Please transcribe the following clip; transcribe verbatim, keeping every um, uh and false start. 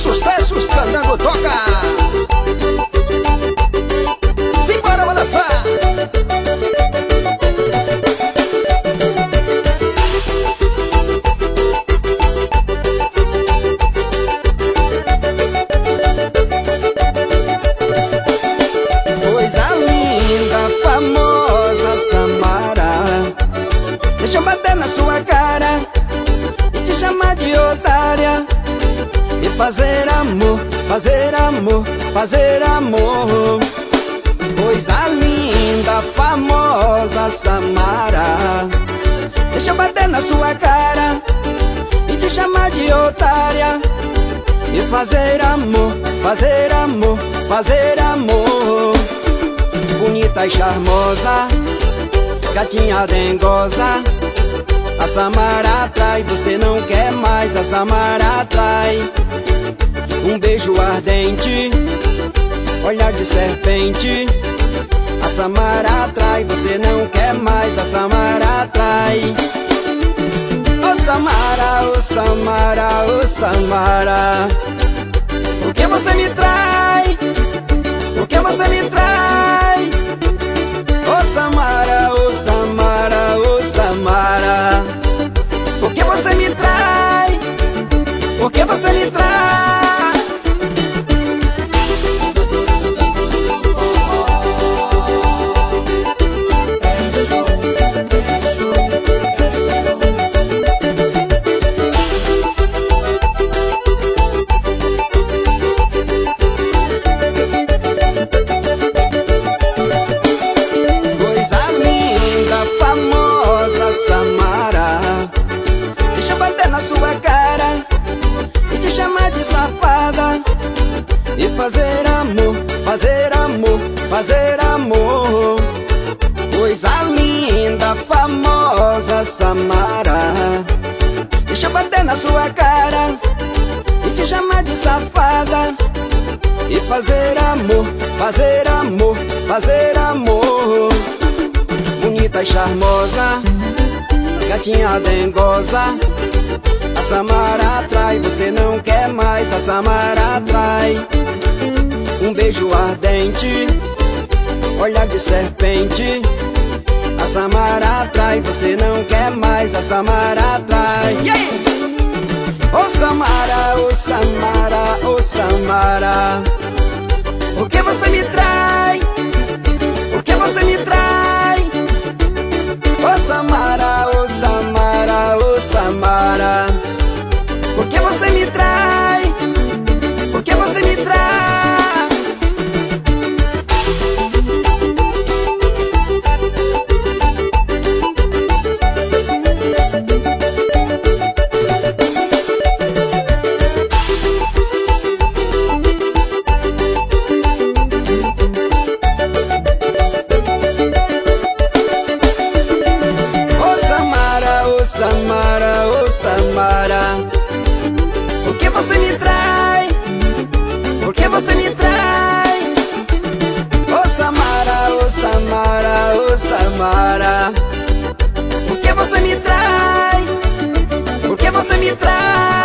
sucessos, Candango toca. Simbora balançar. Coisa linda, famosa Samara, deixa eu bater na sua cara e te chamar de otária e fazer amor, fazer amor, fazer amor. Coisa linda, famosa Samara, deixa eu bater na sua cara e te chamar de otária e fazer amor, fazer amor, fazer amor. Bonita e charmosa, gatinha dengosa, a Samara atrai, você não quer mais, a Samara atrai. Um beijo ardente, olhar de serpente, a Samara atrai, você não quer mais, a Samara atrai. Ô Samara, ô Samara, ô Samara, por que você me trai? Por que você me trai? Ô Samara, ô Samara, ô Samara, por que você me trai? Por que você me trai? Samara, deixa eu bater na sua cara e te chamar de safada e fazer amor, fazer amor, fazer amor. Coisa linda, famosa Samara, deixa eu bater na sua cara e te chamar de safada e fazer amor, fazer amor, fazer amor. Bonita e charmosa, gatinha dengosa, a Samara atrai, você não quer mais, a Samara atrai. Um beijo ardente, olhar de serpente, a Samara atrai, você não quer mais, a Samara atrai. Yeah! Ô Samara, ô Samara, ô Samara, por que você me trai? Por que você me trai? Ô Samara, ô Samara, ô Samara, por que você me trai? Por que você me trai? Samara, ô Samara, por que você me trai? Por que você me trai? Ô Samara, ô Samara, ô Samara, por que você me trai? Por que você me trai?